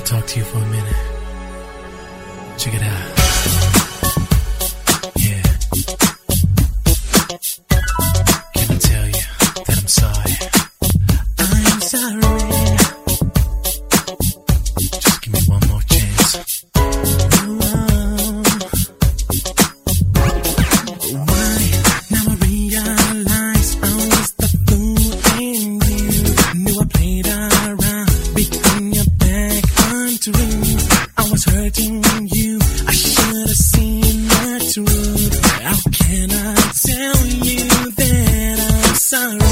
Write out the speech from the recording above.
talk to you for a minute. Check it out. Yeah. Can I tell you that I'm sorry? I'm sorry. Just give me one more chance. Why? Now I realize I was the fool in you. Knew I played around, behind your back, untrue. I was hurting you. I should have seen the truth. How can I tell you that I'm sorry?